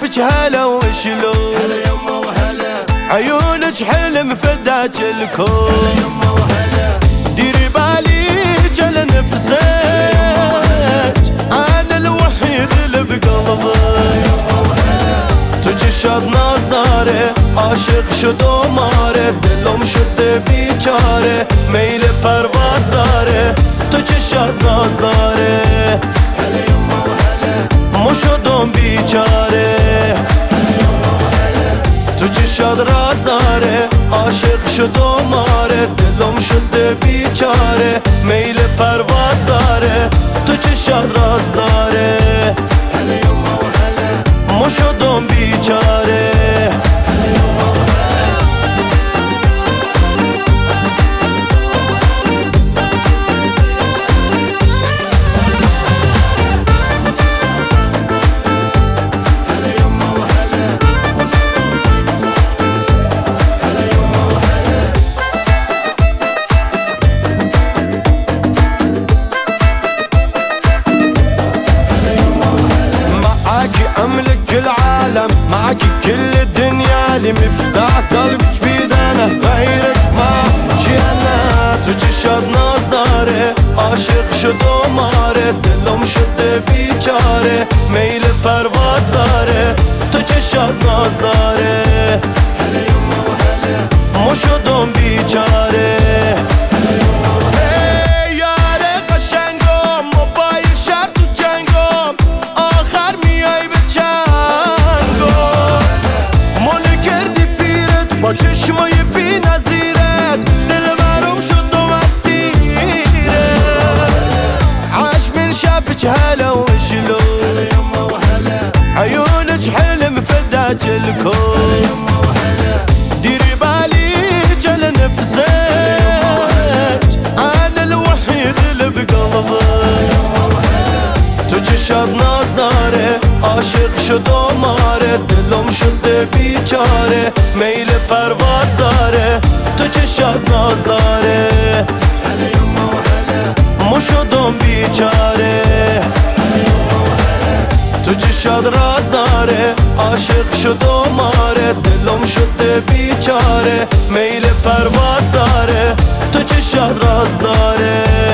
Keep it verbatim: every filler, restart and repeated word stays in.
شافك هلا وشلون هلا يما وهلا عيونك حلم فداك الكون هلا يما وهلا ديري باليك على نفسك انا الوحيد اللي بقلبك تجي شاد ناز داره عاشق شد و ماره دلم شده بیچاره میل پرواز داره تجی شاد ناز داره هلا يما وهلا مو شدم بیچاره تجی شاد راز داره عاشق شد و ماره دلم شده بیچاره میل پرواز داره تجی شاد راز داره هلا يما وهلا مو شدم بیچاره أملك العالم معك كل الدنيا لي مفتاح قلبك بيد أنا غيرك ما شي أنا تجي شاد ناز داره عاشق شد و ماره دلم شده بیچاره میل پرواز داره تجي شاد ناز داره هلا يما وهلا مو شدم بیچاره با چشمای بی نظیرت دل مرم شد و مسیرت عاش من شافك هلا وشلون هلا يما وهلا عيونك حلم فداك الكون ديري باليك على نفسك انا الوحيد اللي بقلبك تجي شاد ناز داره عاشق شد و ماره دلم شده بیچاره میل پرواز داره تو چه شاد ناز داره هلا يما وهلا مو شدم بیچاره تو چه شاد راز داره عاشق شد و ماره دلم شده بیچاره میل پرواز داره تو چه شاد راز داره